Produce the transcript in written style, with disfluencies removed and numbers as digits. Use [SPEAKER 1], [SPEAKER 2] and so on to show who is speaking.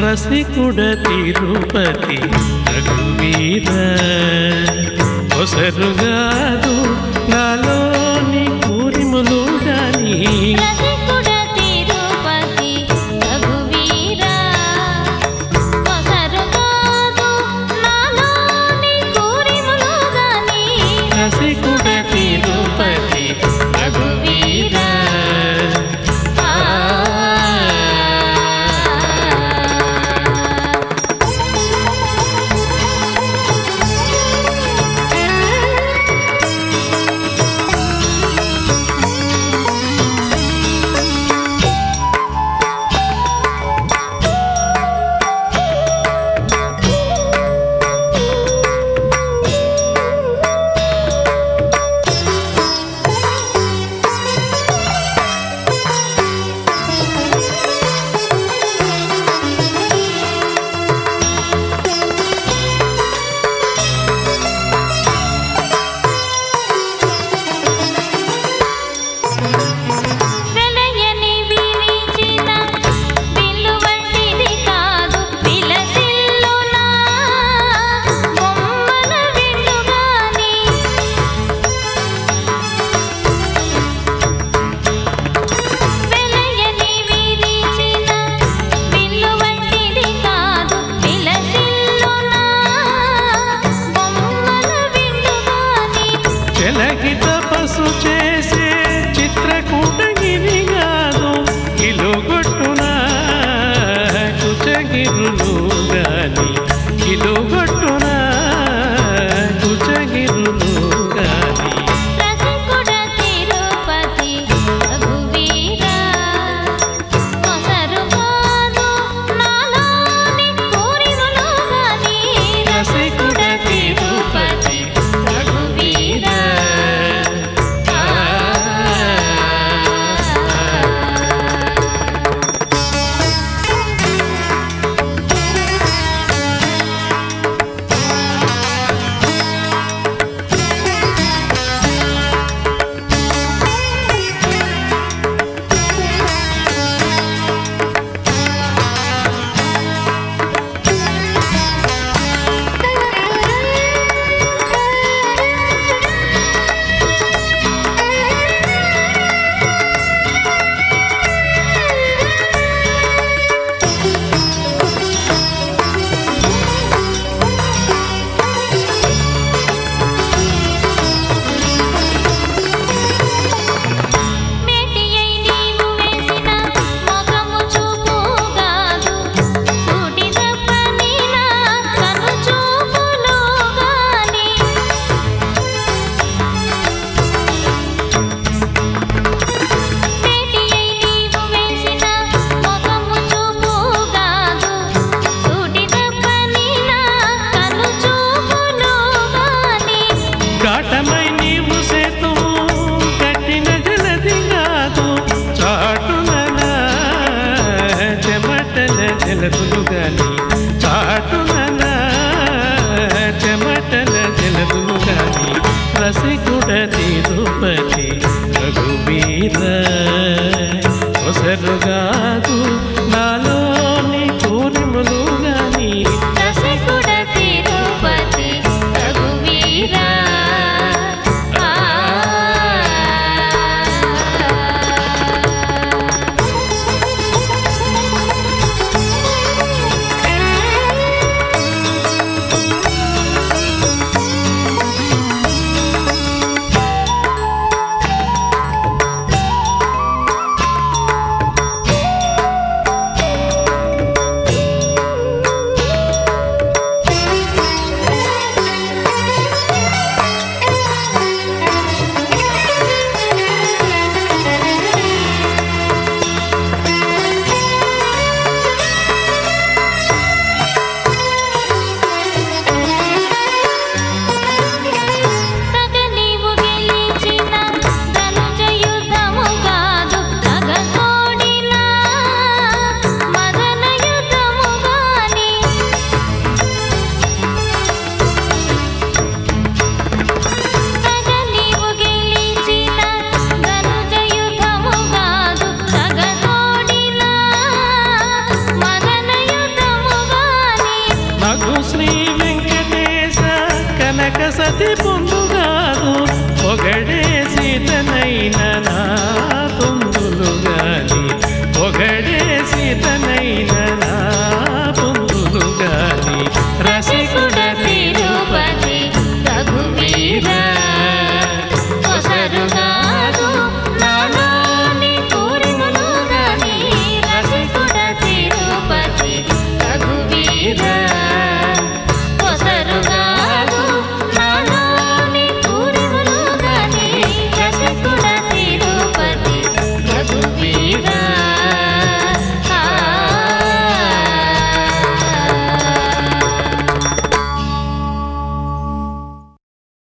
[SPEAKER 1] రసికుడ తిరుపతి రఘువీర ఒసరుగాదు నాలోని కూరిములు గాని
[SPEAKER 2] రసికుడ తిరుపతి రఘువీర ఒసరుగాదు నాలోని కూరిములు గాని
[SPEAKER 1] రసికుడ తిరుపతి రఘువీర చెలకి తపస్సు చేసే చిత్రకూటగిరి గాదు కిలుగొట్టునా కుచగిరులు గాని కిలుగొట్టునా కుచగిరులు గాని
[SPEAKER 2] రసికుడ తిరుపతి రఘువీర ఒసరుగాదు నాలోని కూరిములు గాని
[SPEAKER 1] రసికుడ తిరుపతి రఘువీర ఘాటమై నీవు సేతు కట్టిన జలది గాదు చాటున చెమటల జలదులు గాని చాటున చెమటల జలదులు గాని రసికుడ తిరుపతి రఘువీర ఒసరుగాదు నాలోని కూరిములు గాని
[SPEAKER 2] రసికుడ తిరుపతి రఘువీర
[SPEAKER 1] కాదు శ్రీ వెంకటేశ కనక సతి పొందుగాదు పొగడే సీతనైనా